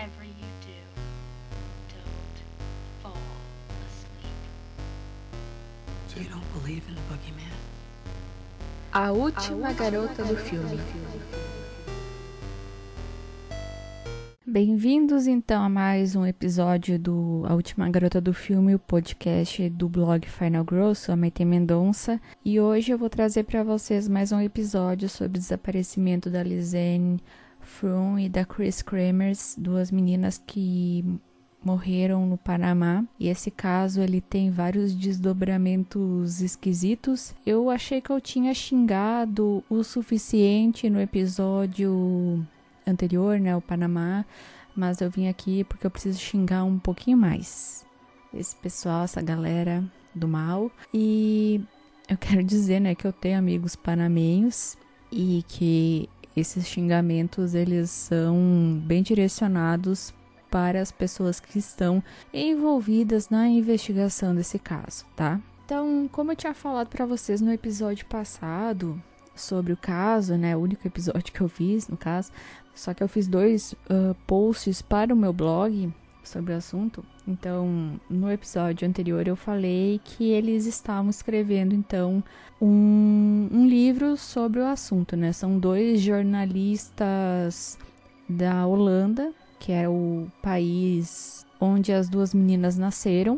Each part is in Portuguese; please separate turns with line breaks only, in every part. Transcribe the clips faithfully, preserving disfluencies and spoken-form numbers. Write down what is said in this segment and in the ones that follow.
whatever you do, don't fall asleep.
You don't believe in the boogeyman?
A última garota do filme. Bem-vindos então a mais um episódio do A Última Garota do Filme, o podcast do blog Final Girl. Sou a Maite Mendonça e hoje eu vou trazer para vocês mais um episódio sobre o desaparecimento da Lisanne Froon e da Kris Kremers, duas meninas que morreram no Panamá. E esse caso ele tem vários desdobramentos esquisitos. Eu achei que eu tinha xingado o suficiente no episódio anterior, né, o Panamá, mas eu vim aqui porque eu preciso xingar um pouquinho mais esse pessoal, essa galera do mal. E eu quero dizer, né, que eu tenho amigos panamenhos e que esses xingamentos eles são bem direcionados para as pessoas que estão envolvidas na investigação desse caso, tá? Então, como eu tinha falado para vocês no episódio passado sobre o caso, né, o único episódio que eu fiz, no caso, só que eu fiz dois uh, posts para o meu blog sobre o assunto. Então, no episódio anterior eu falei que eles estavam escrevendo, então, um, um livro sobre o assunto, né? São dois jornalistas da Holanda, que é o país onde as duas meninas nasceram,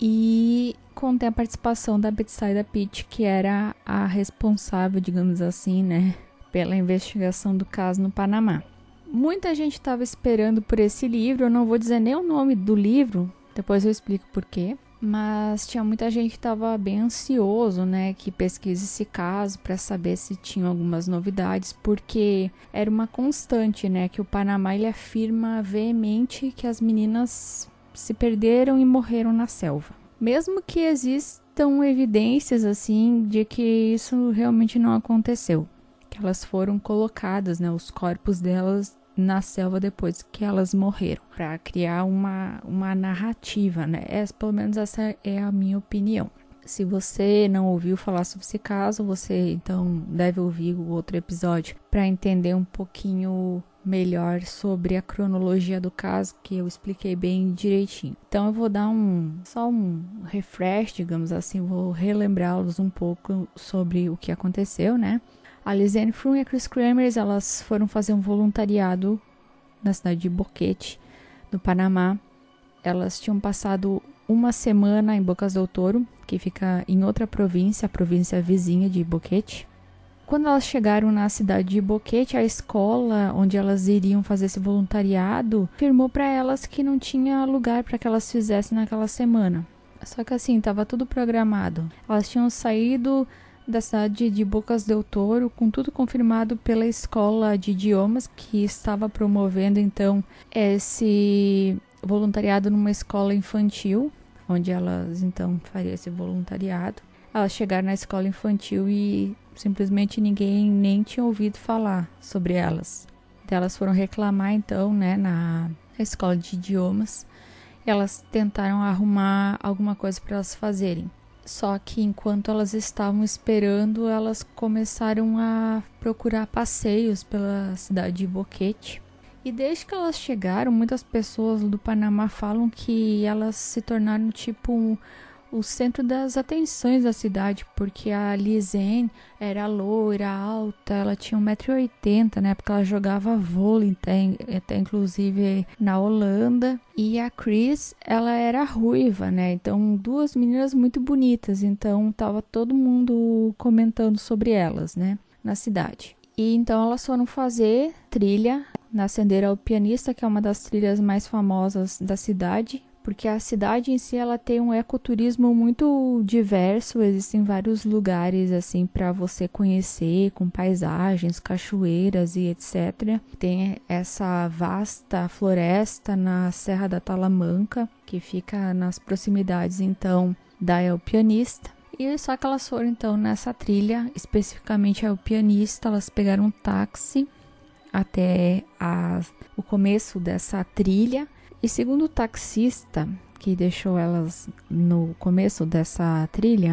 e contém a participação da Betsaida Pitt, que era a responsável, digamos assim, né, pela investigação do caso no Panamá. Muita gente estava esperando por esse livro, eu não vou dizer nem o nome do livro, depois eu explico por quê, mas tinha muita gente que estava bem ansioso, né, que pesquise esse caso para saber se tinham algumas novidades, porque era uma constante, né, que o Panamá ele afirma veemente que as meninas se perderam e morreram na selva. Mesmo que existam evidências, assim, de que isso realmente não aconteceu. Que elas foram colocadas, né, os corpos delas na selva depois que elas morreram. Para criar uma, uma narrativa, né? Essa, pelo menos essa é a minha opinião. Se você não ouviu falar sobre esse caso, você então deve ouvir o outro episódio para entender um pouquinho melhor sobre a cronologia do caso, que eu expliquei bem direitinho. Então eu vou dar um só um refresh, digamos assim, vou relembrá-los um pouco sobre o que aconteceu, né? A Lisanne Froon e a Kris Kremers, elas foram fazer um voluntariado na cidade de Boquete, no Panamá. Elas tinham passado uma semana em Bocas del Toro, que fica em outra província, a província vizinha de Boquete. Quando elas chegaram na cidade de Boquete, a escola onde elas iriam fazer esse voluntariado afirmou para elas que não tinha lugar para que elas fizessem naquela semana. Só que assim, estava tudo programado. Elas tinham saído da cidade de Bocas del Toro com tudo confirmado pela escola de idiomas que estava promovendo então esse voluntariado numa escola infantil, onde elas então fariam esse voluntariado. Elas chegaram na escola infantil e simplesmente ninguém nem tinha ouvido falar sobre elas. Então, elas foram reclamar então, né, na escola de idiomas. Elas tentaram arrumar alguma coisa para elas fazerem. Só que enquanto elas estavam esperando, elas começaram a procurar passeios pela cidade de Boquete. E desde que elas chegaram, muitas pessoas do Panamá falam que elas se tornaram tipo o centro das atenções da cidade, porque a Lisanne era loira, alta, ela tinha um metro e oitenta, né, porque ela jogava vôlei, até, até inclusive na Holanda, e a Kris, ela era ruiva, né, então duas meninas muito bonitas, então tava todo mundo comentando sobre elas, né, na cidade. E então elas foram fazer trilha na Sendeira ao Pianista, que é uma das trilhas mais famosas da cidade, porque a cidade em si ela tem um ecoturismo muito diverso, existem vários lugares assim para você conhecer, com paisagens, cachoeiras e etcétera. Tem essa vasta floresta na Serra da Talamanca, que fica nas proximidades então da El Pianista. E só que elas foram então nessa trilha, especificamente a El Pianista, elas pegaram um táxi até a, o começo dessa trilha. E segundo o taxista que deixou elas no começo dessa trilha,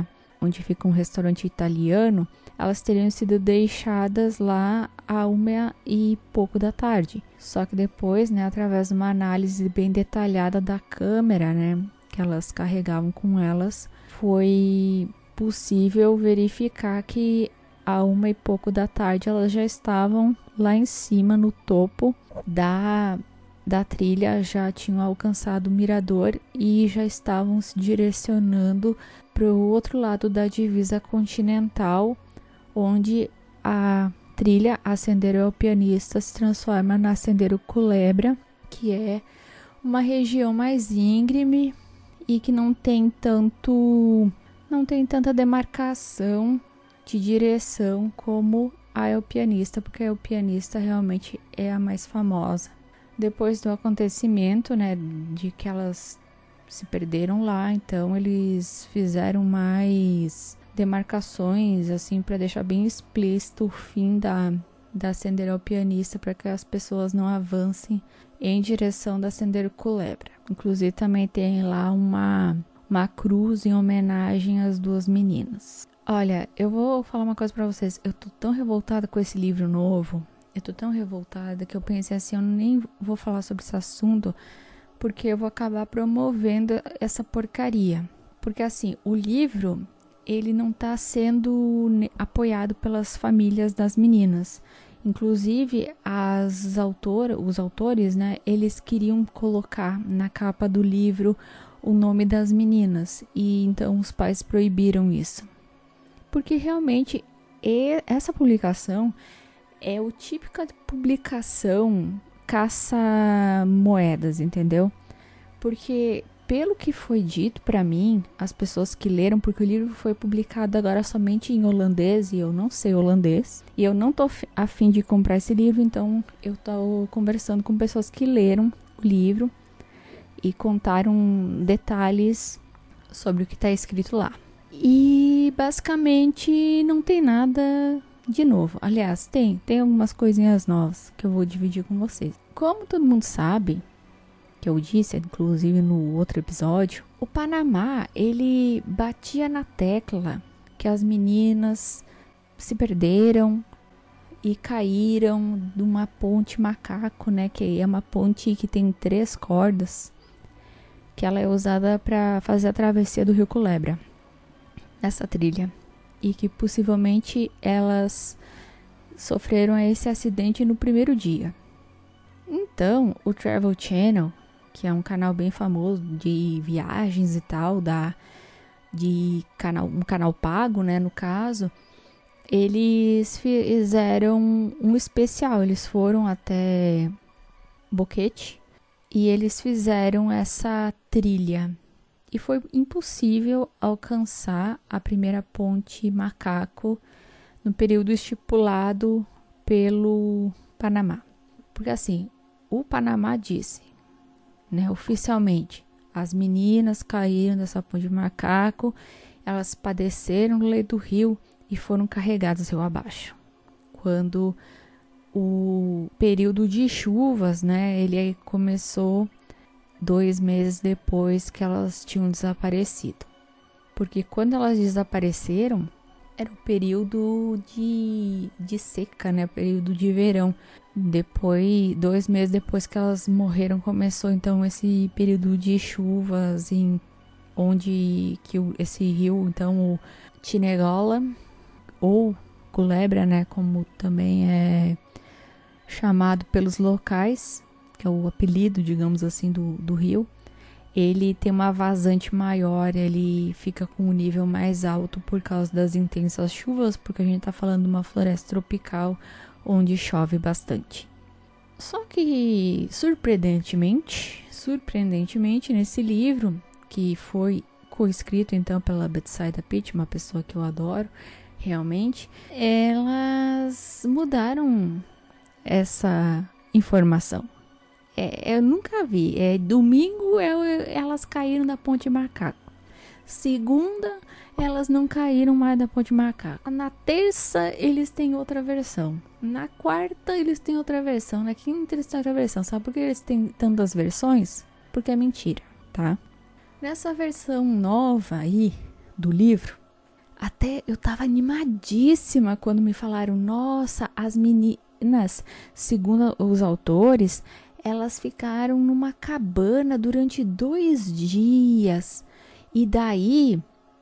onde fica um restaurante italiano, elas teriam sido deixadas lá a uma e pouco da tarde. Só que depois, né, através de uma análise bem detalhada da câmera, né, que elas carregavam com elas, foi possível verificar que a uma e pouco da tarde elas já estavam lá em cima, no topo da, da trilha, já tinham alcançado o mirador e já estavam se direcionando para o outro lado da divisa continental, onde a trilha a Sendero Alpinista se transforma na Sendero Culebra, que é uma região mais íngreme e que não tem tanto, não tem tanta demarcação de direção como a El Pianista, porque a El Pianista realmente é a mais famosa. Depois do acontecimento, né, de que elas se perderam lá, então eles fizeram mais demarcações, assim, para deixar bem explícito o fim da, da Sendero Alpinista, para que as pessoas não avancem em direção da Sendero Culebra. Inclusive também tem lá uma, uma cruz em homenagem às duas meninas. Olha, eu vou falar uma coisa pra vocês. Eu tô tão revoltada com esse livro novo. Eu tô tão revoltada que eu pensei assim, eu nem vou falar sobre esse assunto, porque eu vou acabar promovendo essa porcaria. Porque assim, o livro, ele não tá sendo apoiado pelas famílias das meninas. Inclusive, as autoras, os autores, né, eles queriam colocar na capa do livro o nome das meninas. E então os pais proibiram isso. Porque realmente essa publicação é o típica publicação caça-moedas, entendeu? Porque pelo que foi dito para mim, as pessoas que leram, porque o livro foi publicado agora somente em holandês e eu não sei holandês, e eu não tô a fim de comprar esse livro, então eu tô conversando com pessoas que leram o livro e contaram detalhes sobre o que está escrito lá. E basicamente não tem nada de novo. Aliás, tem, tem algumas coisinhas novas que eu vou dividir com vocês. Como todo mundo sabe, que eu disse, inclusive no outro episódio, o Panamá, ele batia na tecla que as meninas se perderam e caíram de uma ponte macaco, né? Que é uma ponte que tem três cordas, que ela é usada para fazer a travessia do Rio Culebra. Nessa trilha, e que possivelmente elas sofreram esse acidente no primeiro dia. Então, o Travel Channel, que é um canal bem famoso de viagens e tal, da, de canal, um canal pago, né, no caso, eles fizeram um especial, eles foram até Boquete e eles fizeram essa trilha. E foi impossível alcançar a primeira ponte macaco no período estipulado pelo Panamá. Porque assim, o Panamá disse, né, oficialmente, as meninas caíram dessa ponte macaco, elas padeceram no leito do rio e foram carregadas rio abaixo. Quando o período de chuvas, né, ele começou dois meses depois que elas tinham desaparecido. Porque quando elas desapareceram, era o período de, de seca, né? Período de verão. Depois, dois meses depois que elas morreram, começou então esse período de chuvas, em, onde que o, esse rio, então o Tinegola, ou Culebra, né? Como também é chamado pelos locais, que é o apelido, digamos assim, do, do rio, ele tem uma vazante maior, ele fica com um nível mais alto por causa das intensas chuvas, porque a gente está falando de uma floresta tropical onde chove bastante. Só que, surpreendentemente, surpreendentemente, nesse livro, que foi coescrito então pela Betsaida Pitt, uma pessoa que eu adoro, realmente, elas mudaram essa informação. É, eu nunca vi. É, domingo é, elas caíram da ponte macaco. Segunda, elas não caíram mais da ponte macaco. Na terça, eles têm outra versão. Na quarta, eles têm outra versão. Na quinta, eles têm outra versão. Sabe por que eles têm tantas versões? Porque é mentira, tá? Nessa versão nova aí do livro, Até eu tava animadíssima quando me falaram, nossa, as meninas, segundo os autores, elas ficaram numa cabana durante dois dias. E daí,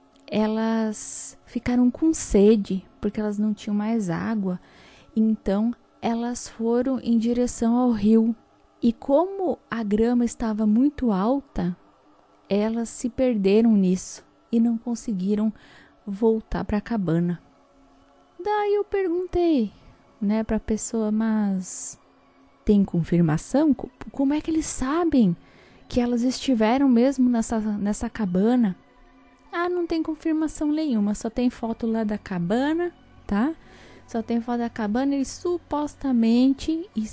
elas ficaram com sede, porque elas não tinham mais água. Então, elas foram em direção ao rio. E como a grama estava muito alta, elas se perderam nisso e não conseguiram voltar para a cabana. Daí eu perguntei, né, para a pessoa, mas tem confirmação? Como é que eles sabem que elas estiveram mesmo nessa, nessa cabana? Ah, não tem confirmação nenhuma, só tem foto lá da cabana, tá? Só tem foto da cabana e supostamente, e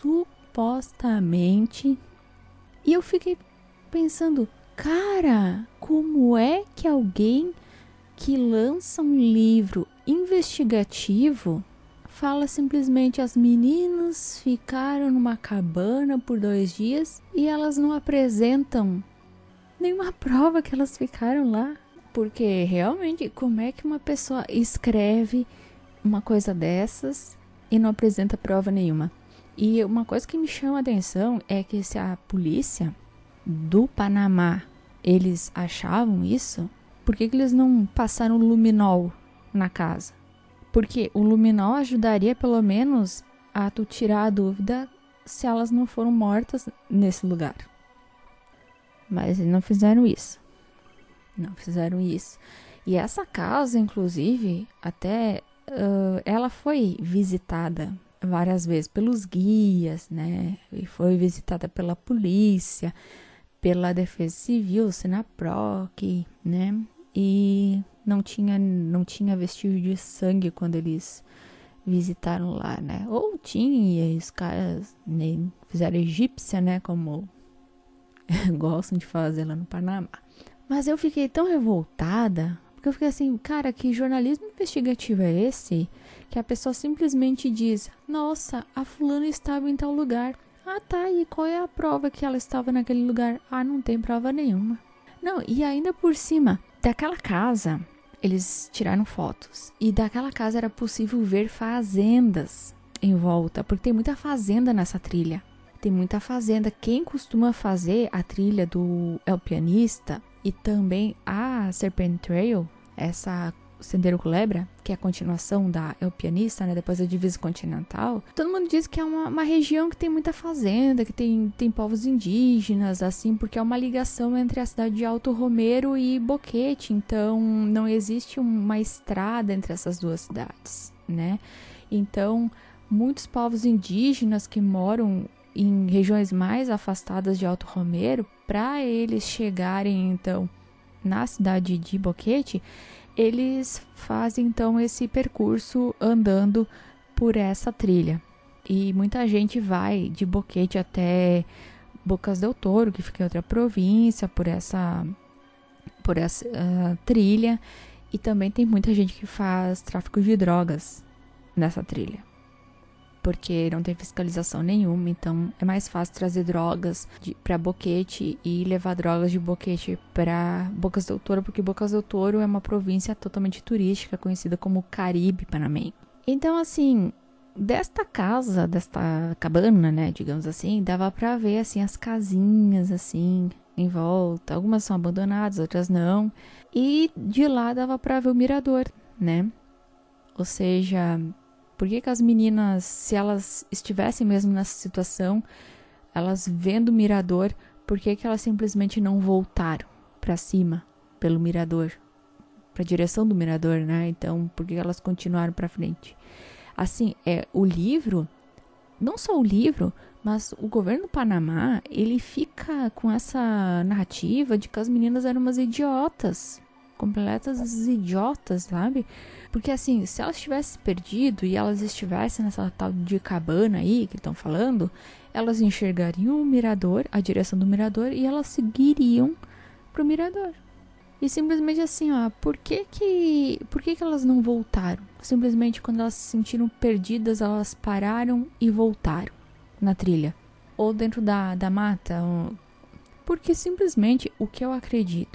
supostamente, e eu fiquei pensando, cara, como é que alguém que lança um livro investigativo fala simplesmente as meninas ficaram numa cabana por dois dias e elas não apresentam nenhuma prova que elas ficaram lá? Porque realmente, como é que uma pessoa escreve uma coisa dessas e não apresenta prova nenhuma? E uma coisa que me chama a atenção é que se a polícia do Panamá, eles achavam isso, por que que eles não passaram luminol na casa? Porque o luminol ajudaria pelo menos a tu tirar a dúvida se elas não foram mortas nesse lugar. Mas eles não fizeram isso. Não fizeram isso. E essa casa, inclusive, até uh, ela foi visitada várias vezes pelos guias, né? E foi visitada pela polícia, pela Defesa Civil, Senaproc, né? E não tinha, não tinha vestígio de sangue quando eles visitaram lá, né? Ou tinha, e os caras nem fizeram egípcia, né? Como gostam de fazer lá no Panamá. Mas eu fiquei tão revoltada, porque eu fiquei assim, cara, que jornalismo investigativo é esse? Que a pessoa simplesmente diz, nossa, a fulana estava em tal lugar. Ah, tá, e qual é a prova que ela estava naquele lugar? Ah, não tem prova nenhuma. Não, e ainda por cima, daquela casa, eles tiraram fotos. E daquela casa era possível ver fazendas em volta, porque tem muita fazenda nessa trilha. Tem muita fazenda. Quem costuma fazer a trilha do El Pianista e também a Serpent Trail, essa Sendero Culebra, que é a continuação da El Pianista, né, depois da Divisa Continental, todo mundo diz que é uma, uma região que tem muita fazenda, que tem, tem povos indígenas, assim, porque é uma ligação entre a cidade de Alto Romero e Boquete, então não existe uma estrada entre essas duas cidades, né? Então, muitos povos indígenas que moram em regiões mais afastadas de Alto Romero, para eles chegarem, então, na cidade de Boquete, eles fazem então esse percurso andando por essa trilha. E muita gente vai de Boquete até Bocas del Toro, que fica em outra província, por essa, por essa uh, trilha. E também tem muita gente que faz tráfico de drogas nessa trilha, porque não tem fiscalização nenhuma, então é mais fácil trazer drogas para Boquete e levar drogas de Boquete para Bocas del Toro, porque Bocas del Toro é uma província totalmente turística, conhecida como Caribe Panamenho. Então, assim, desta casa, desta cabana, né, digamos assim, dava para ver, assim, as casinhas, assim, em volta. Algumas são abandonadas, outras não. E de lá dava para ver o mirador, né? Ou seja, por que que as meninas, se elas estivessem mesmo nessa situação, elas vendo o mirador, por que que elas simplesmente não voltaram para cima pelo mirador, para a direção do mirador, né? Então, por que elas continuaram para frente? Assim, é o livro, não só o livro, mas o governo do Panamá, ele fica com essa narrativa de que as meninas eram umas idiotas, completas idiotas, sabe? Porque assim, se elas tivessem perdido e elas estivessem nessa tal de cabana aí que estão falando, elas enxergariam o mirador, a direção do mirador, e elas seguiriam pro mirador. E simplesmente assim, ó, por que que, por que que elas não voltaram? Simplesmente quando elas se sentiram perdidas, elas pararam e voltaram na trilha. Ou dentro da, da mata. Porque simplesmente, o que eu acredito,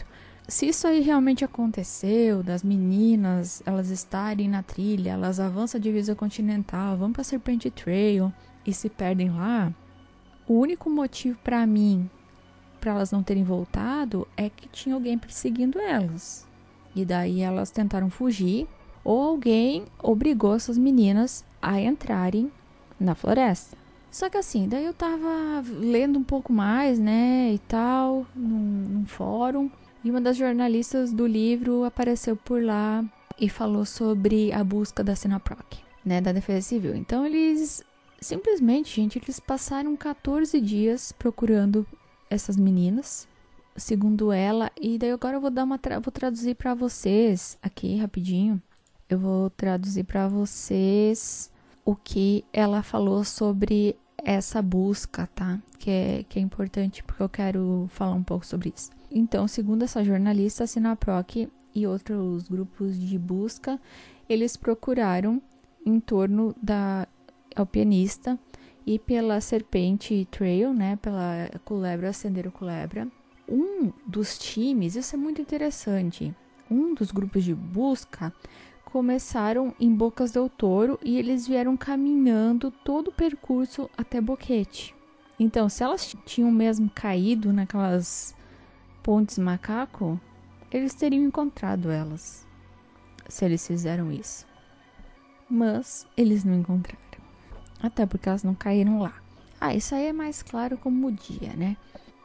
se isso aí realmente aconteceu, das meninas, elas estarem na trilha, elas avançam a divisa continental, vão pra Serpente Trail e se perdem lá, o único motivo pra mim, pra elas não terem voltado, é que tinha alguém perseguindo elas. E daí elas tentaram fugir, ou alguém obrigou essas meninas a entrarem na floresta. Só que assim, daí eu tava lendo um pouco mais, né, e tal, num, num fórum, e uma das jornalistas do livro apareceu por lá e falou sobre a busca da Sinaproc, né, da Defesa Civil. Então eles, simplesmente, gente, eles passaram quatorze dias procurando essas meninas, segundo ela, e daí agora eu vou dar uma tra- vou traduzir para vocês aqui rapidinho. Eu vou traduzir para vocês o que ela falou sobre essa busca, tá? Que é, que é importante porque eu quero falar um pouco sobre isso. Então, segundo essa jornalista, a Sinaproc e outros grupos de busca, eles procuraram em torno da alpinista e pela Serpente Trail, né? Pela Culebra, Sendero Culebra. Um dos times, isso é muito interessante, um dos grupos de busca começaram em Bocas del Toro e eles vieram caminhando todo o percurso até Boquete. Então, se elas tinham mesmo caído naquelas pontes macaco, eles teriam encontrado elas, se eles fizeram isso. Mas eles não encontraram, até porque elas não caíram lá. Ah, isso aí é mais claro como o dia, né?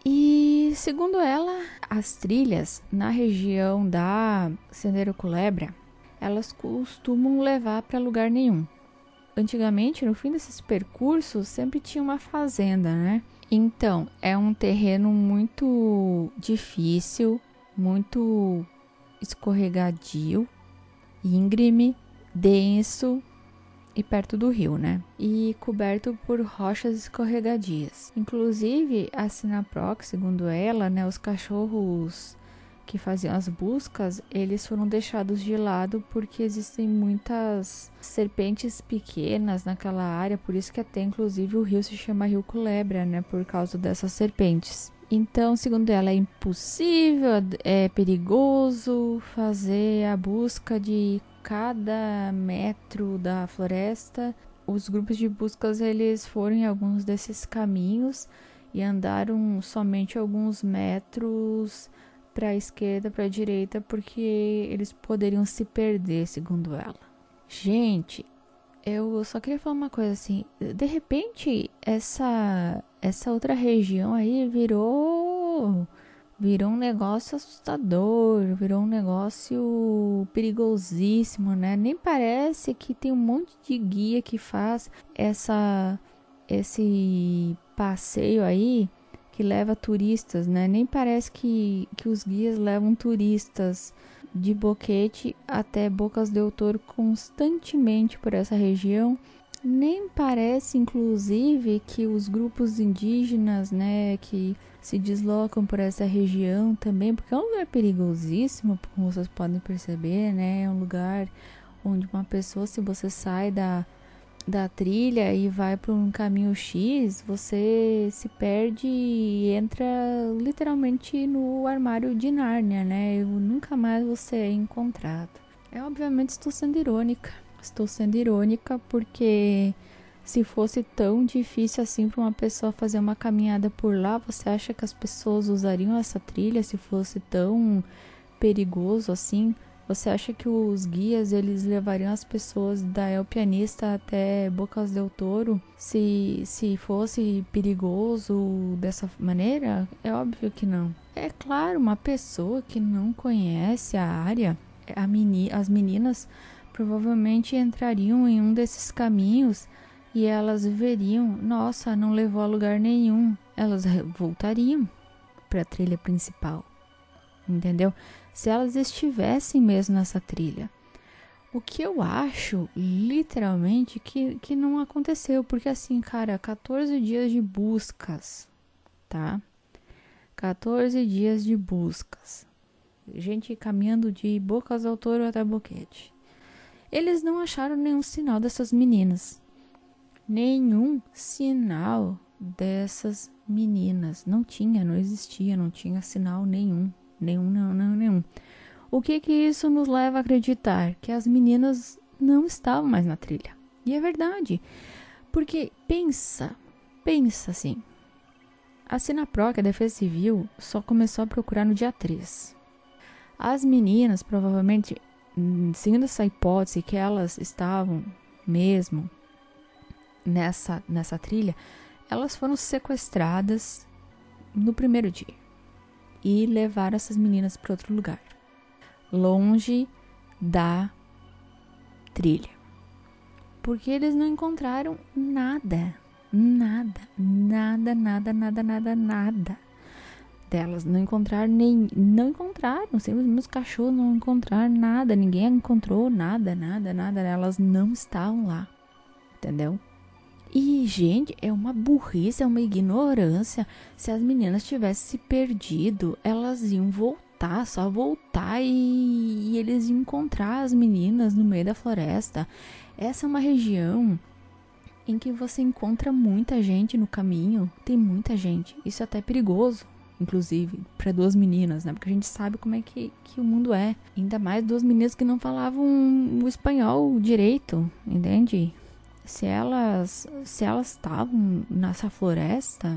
E, segundo ela, as trilhas na região da Sendero Culebra, elas costumam levar para lugar nenhum. Antigamente, no fim desses percursos, sempre tinha uma fazenda, né? Então, é um terreno muito difícil, muito escorregadio, íngreme, denso e perto do rio, né? E coberto por rochas escorregadias. Inclusive, a Sinaproc, segundo ela, né, os cachorros que faziam as buscas, eles foram deixados de lado porque existem muitas serpentes pequenas naquela área, por isso que até inclusive o rio se chama Rio Culebra, né, por causa dessas serpentes. Então, segundo ela, é impossível, é perigoso fazer a busca de cada metro da floresta. Os grupos de buscas, eles foram em alguns desses caminhos e andaram somente alguns metros para a esquerda, para a direita, porque eles poderiam se perder, segundo ela. Gente, eu só queria falar uma coisa assim, de repente essa essa outra região aí virou virou um negócio assustador, virou um negócio perigosíssimo, né? Nem parece que tem um monte de guia que faz essa esse passeio aí que leva turistas, né? Nem parece que, que os guias levam turistas de Boquete até Bocas del Toro constantemente por essa região. Nem parece, inclusive, que os grupos indígenas, né, que se deslocam por essa região também, porque é um lugar perigosíssimo, como vocês podem perceber, né? É um lugar onde uma pessoa, se você sai da da trilha e vai para um caminho X, você se perde e entra literalmente no armário de Nárnia, né? E nunca mais você é encontrado. Eu, obviamente, estou sendo irônica. Estou sendo irônica porque se fosse tão difícil assim para uma pessoa fazer uma caminhada por lá, você acha que as pessoas usariam essa trilha se fosse tão perigoso assim? Você acha que os guias, eles levariam as pessoas da El Pianista até Bocas del Toro se, se fosse perigoso dessa maneira? É óbvio que não. É claro, uma pessoa que não conhece a área, a meni, as meninas provavelmente entrariam em um desses caminhos e elas veriam, nossa, não levou a lugar nenhum. Elas voltariam para a trilha principal, entendeu? Se elas estivessem mesmo nessa trilha. O que eu acho, literalmente, que, que não aconteceu. Porque assim, cara, quatorze dias de buscas, tá? quatorze dias de buscas. Gente caminhando de Bocas del Toro até Boquete. Eles não acharam nenhum sinal dessas meninas. Nenhum sinal dessas meninas. Não tinha, não existia, não tinha sinal nenhum Nenhum, não, não, nenhum. O que que isso nos leva a acreditar? Que as meninas não estavam mais na trilha. E é verdade. Porque pensa, pensa assim. A Sinaproc, a Defesa Civil, só começou a procurar no dia três. As meninas, provavelmente, seguindo essa hipótese que elas estavam mesmo nessa, nessa trilha, elas foram sequestradas no primeiro dia e levaram essas meninas para outro lugar, longe da trilha, porque eles não encontraram nada, nada, nada, nada, nada, nada, nada delas, não encontraram nem, não encontraram, simplesmente os cachorros não encontraram nada, ninguém encontrou nada, nada, nada, elas não estavam lá, entendeu? E, gente, é uma burrice, é uma ignorância. Se as meninas tivessem se perdido, elas iam voltar, só voltar e, e eles iam encontrar as meninas no meio da floresta. Essa é uma região em que você encontra muita gente no caminho, tem muita gente. Isso é até perigoso, inclusive, para duas meninas, né? Porque a gente sabe como é que, que o mundo é. Ainda mais duas meninas que não falavam o espanhol direito, entende? Se elas se elas estavam nessa floresta,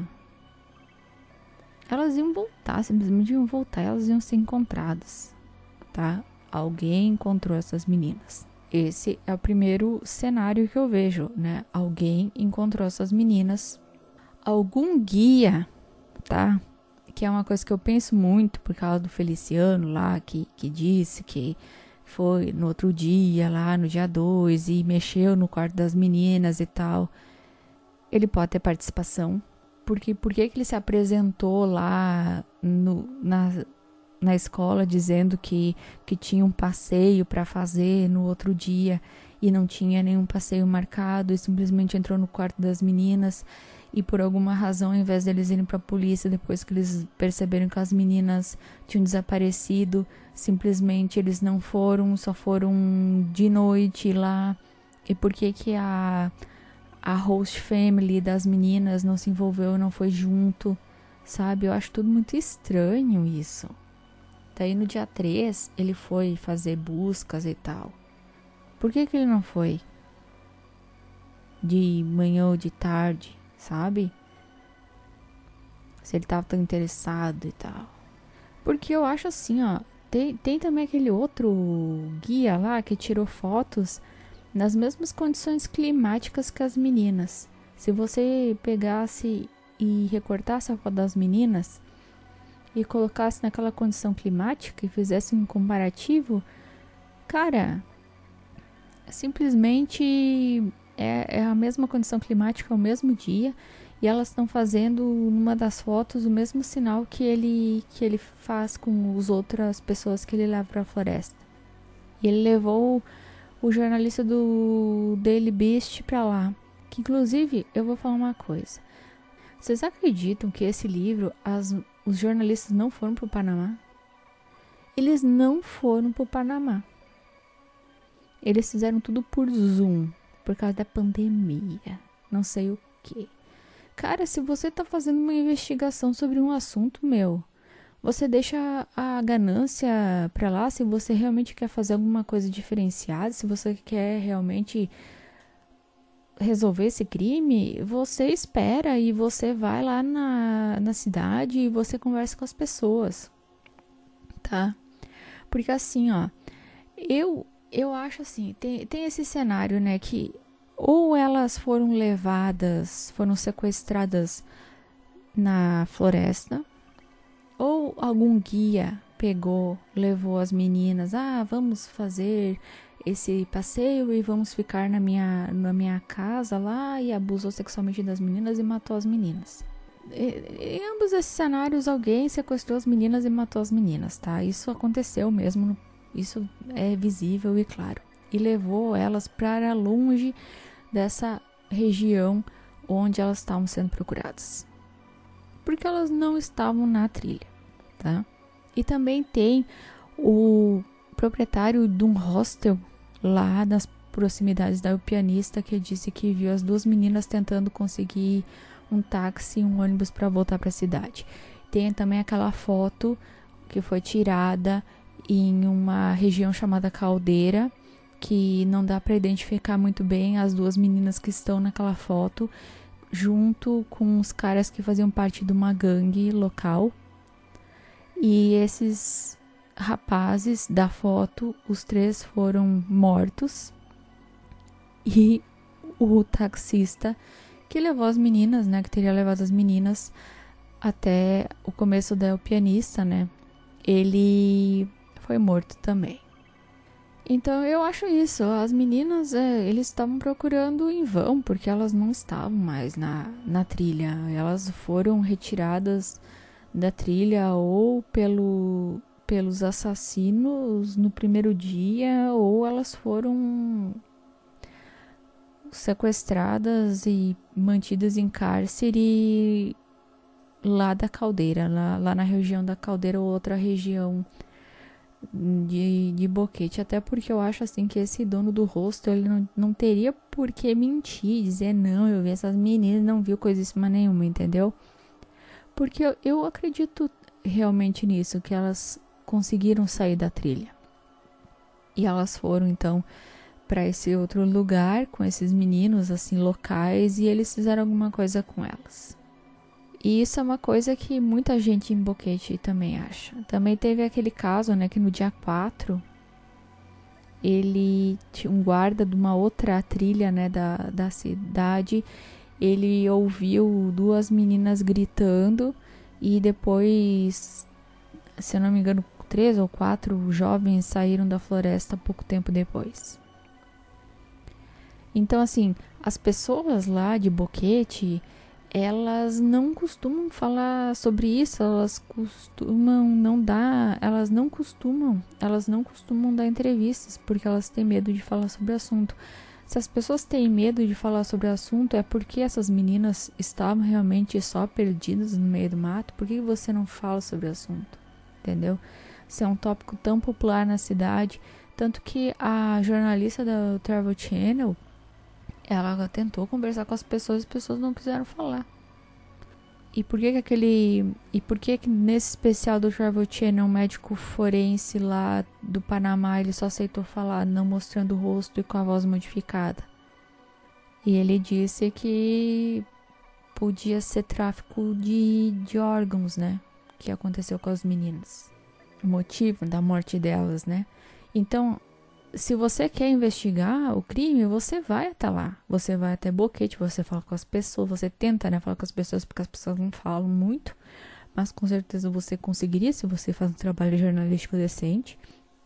elas iam voltar, simplesmente iam voltar, elas iam ser encontradas, tá? Alguém encontrou essas meninas. Esse é o primeiro cenário que eu vejo, né? Alguém encontrou essas meninas. Algum guia, tá? Que é uma coisa que eu penso muito por causa do Feliciano lá, que, que disse que foi no outro dia, lá no dia dois, e mexeu no quarto das meninas e tal. Ele pode ter participação. Porque por que ele se apresentou lá no, na, na escola dizendo que, que tinha um passeio para fazer no outro dia e não tinha nenhum passeio marcado e simplesmente entrou no quarto das meninas e por alguma razão, ao invés deles irem para a polícia depois que eles perceberam que as meninas tinham desaparecido, simplesmente eles não foram, só foram de noite lá. E por que que a, a host family das meninas não se envolveu, não foi junto, sabe? Eu acho tudo muito estranho isso. Daí no dia três ele foi fazer buscas e tal. Por que que ele não foi de manhã ou de tarde, sabe? Se ele tava tão interessado e tal. Porque eu acho assim, ó. Tem, tem também aquele outro guia lá que tirou fotos nas mesmas condições climáticas que as meninas. Se você pegasse e recortasse a foto das meninas e colocasse naquela condição climática e fizesse um comparativo, cara, simplesmente é, é a mesma condição climática, é o mesmo dia, e elas estão fazendo numa das fotos o mesmo sinal que ele, que ele faz com as outras pessoas que ele leva para a floresta. E ele levou o jornalista do Daily Beast para lá. Que inclusive, eu vou falar uma coisa. Vocês acreditam que esse livro, as, os jornalistas não foram para o Panamá? Eles não foram para o Panamá. Eles fizeram tudo por Zoom, por causa da pandemia, não sei o que. Cara, se você tá fazendo uma investigação sobre um assunto, meu, você deixa a ganância pra lá. Se você realmente quer fazer alguma coisa diferenciada, se você quer realmente resolver esse crime, você espera e você vai lá na, na cidade e você conversa com as pessoas, tá? Porque assim, ó, eu, eu acho assim, tem, tem esse cenário, né, que ou elas foram levadas, foram sequestradas na floresta, ou algum guia pegou, levou as meninas, ah, vamos fazer esse passeio e vamos ficar na minha, na minha casa lá, e abusou sexualmente das meninas e matou as meninas. Em ambos esses cenários, alguém sequestrou as meninas e matou as meninas, tá? Isso aconteceu mesmo, isso é visível e claro. E levou elas para longe dessa região onde elas estavam sendo procuradas. Porque elas não estavam na trilha, tá? E também tem o proprietário de um hostel lá nas proximidades da pianista, que disse que viu as duas meninas tentando conseguir um táxi e um ônibus para voltar para a cidade. Tem também aquela foto que foi tirada em uma região chamada Caldeira, que não dá para identificar muito bem as duas meninas que estão naquela foto, junto com os caras que faziam parte de uma gangue local. E esses rapazes da foto, os três foram mortos. E o taxista que levou as meninas, né, que teria levado as meninas até o começo da pianista, né, ele foi morto também. Então eu acho isso, as meninas, é, eles estavam procurando em vão, porque elas não estavam mais na, na trilha, elas foram retiradas da trilha ou pelo, pelos assassinos no primeiro dia, ou elas foram sequestradas e mantidas em cárcere lá da Caldeira, lá, lá na região da Caldeira ou outra região de, de Boquete. Até porque eu acho assim que esse dono do hostel, ele não, não teria por que mentir, dizer não, eu vi essas meninas, não viu coisíssima nenhuma, entendeu? Porque eu, eu acredito realmente nisso, que elas conseguiram sair da trilha. E elas foram então para esse outro lugar com esses meninos assim locais, e eles fizeram alguma coisa com elas. E isso é uma coisa que muita gente em Boquete também acha. Também teve aquele caso, né, que no dia quatro, ele tinha um guarda de uma outra trilha, né, da, da cidade, ele ouviu duas meninas gritando e depois, se eu não me engano, três ou quatro jovens saíram da floresta pouco tempo depois. Então, assim, as pessoas lá de Boquete, elas não costumam falar sobre isso, elas costumam não dar, elas não costumam, elas não costumam dar entrevistas, porque elas têm medo de falar sobre o assunto. Se as pessoas têm medo de falar sobre o assunto, é porque essas meninas estavam realmente só perdidas no meio do mato. Por que você não fala sobre o assunto? Entendeu? Isso é um tópico tão popular na cidade, tanto que a jornalista da Travel Channel, ela tentou conversar com as pessoas e as pessoas não quiseram falar. E por que que aquele... E por que que nesse especial do Travel Channel, um médico forense lá do Panamá, ele só aceitou falar, não mostrando o rosto e com a voz modificada? E ele disse que podia ser tráfico de, de órgãos, né? Que aconteceu com as meninas. O motivo da morte delas, né? Então, se você quer investigar o crime, você vai até lá. Você vai até Boquete, você fala com as pessoas, você tenta, né, falar com as pessoas, porque as pessoas não falam muito, mas com certeza você conseguiria se você faz um trabalho jornalístico decente.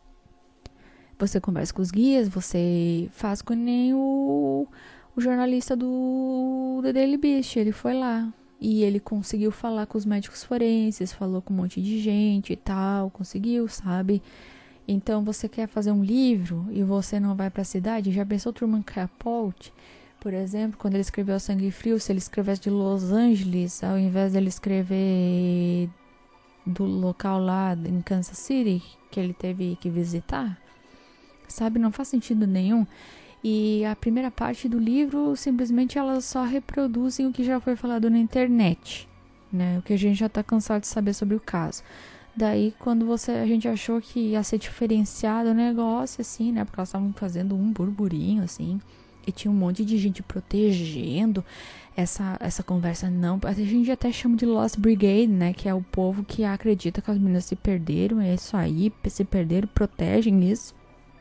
Você conversa com os guias, você faz com nem o, o jornalista do The Daily Beast, ele foi lá. E ele conseguiu falar com os médicos forenses, falou com um monte de gente e tal, conseguiu, sabe? Então, você quer fazer um livro e você não vai para a cidade? Já pensou Truman Capote, por exemplo, quando ele escreveu Sangue Frio, se ele escrevesse de Los Angeles, ao invés de ele escrever do local lá em Kansas City, que ele teve que visitar? Sabe, não faz sentido nenhum. E a primeira parte do livro, simplesmente elas só reproduzem o que já foi falado na internet, né? O que a gente já está cansado de saber sobre o caso. Daí, quando você, a gente achou que ia ser diferenciado o negócio, assim, né? Porque elas estavam fazendo um burburinho, assim. E tinha um monte de gente protegendo essa, essa conversa. Não, a gente até chama de Lost Brigade, né? Que é o povo que acredita que as meninas se perderam. É isso aí, se perderam, protegem isso.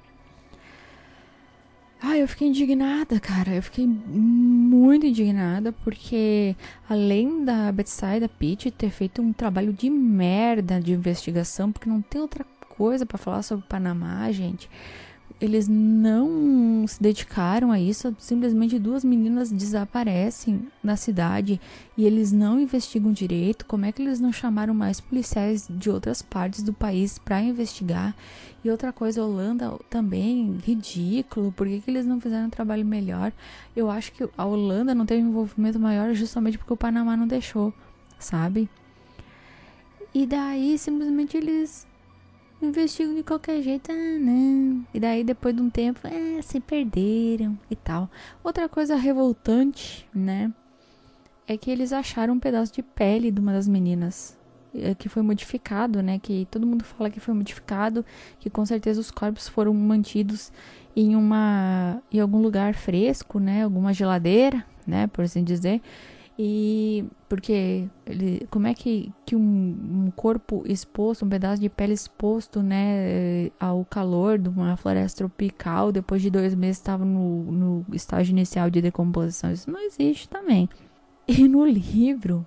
Ai, eu fiquei indignada, cara. Eu fiquei muito indignada porque, além da Betsaida Pitt ter feito um trabalho de merda de investigação, porque não tem outra coisa pra falar sobre o Panamá, gente, eles não se dedicaram a isso. Simplesmente duas meninas desaparecem na cidade e eles não investigam direito. Como é que eles não chamaram mais policiais de outras partes do país para investigar? E outra coisa, Holanda também, ridículo. Por que que eles não fizeram um trabalho melhor? Eu acho que a Holanda não teve um envolvimento maior justamente porque o Panamá não deixou, sabe? E daí, simplesmente, eles investigam de qualquer jeito. Ah, não. E daí, depois de um tempo, é, se perderam e tal. Outra coisa revoltante, né? É que eles acharam um pedaço de pele de uma das meninas é, que foi modificado, né? Que todo mundo fala que foi modificado, que com certeza os corpos foram mantidos em uma em algum lugar fresco, né? Alguma geladeira, né? Por assim dizer. E porque ele, como é que, que um, um corpo exposto, um pedaço de pele exposto, né, ao calor de uma floresta tropical, depois de dois meses estava no, no estágio inicial de decomposição? Isso não existe também. E no livro,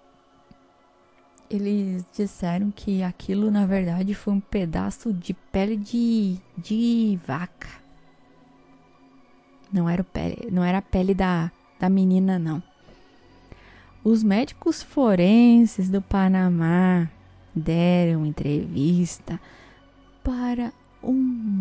eles disseram que aquilo, na verdade, foi um pedaço de pele de, de vaca. Não era, pele, não era a pele da, da menina, não. Os médicos forenses do Panamá deram entrevista para um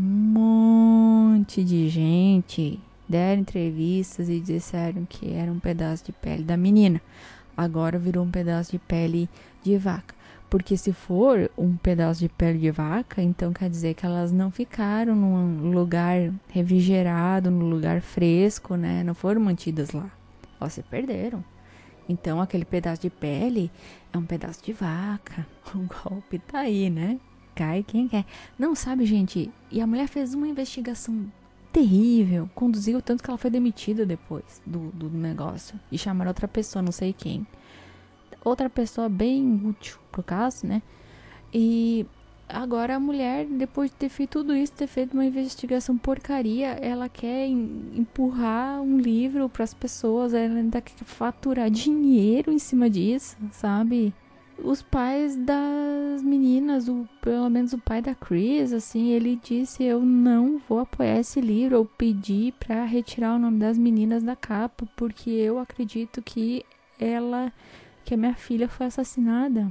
monte de gente. Deram entrevistas e disseram que era um pedaço de pele da menina. Agora virou um pedaço de pele de vaca. Porque se for um pedaço de pele de vaca, então quer dizer que elas não ficaram num lugar refrigerado, num lugar fresco, né? Não foram mantidas lá. Elas se perderam. Então, aquele pedaço de pele é um pedaço de vaca. O golpe tá aí, né? Cai quem quer. Não, sabe, gente? E a mulher fez uma investigação terrível. Conduziu tanto que ela foi demitida depois do, do negócio. E chamaram outra pessoa, não sei quem. Outra pessoa bem útil pro caso, né? E agora a mulher, depois de ter feito tudo isso, ter feito uma investigação porcaria, ela quer empurrar um livro para as pessoas, ela ainda quer faturar dinheiro em cima disso, sabe? Os pais das meninas, o, pelo menos o pai da Chris, assim, ele disse: eu não vou apoiar esse livro, eu pedi para retirar o nome das meninas da capa, porque eu acredito que ela, que a minha filha foi assassinada.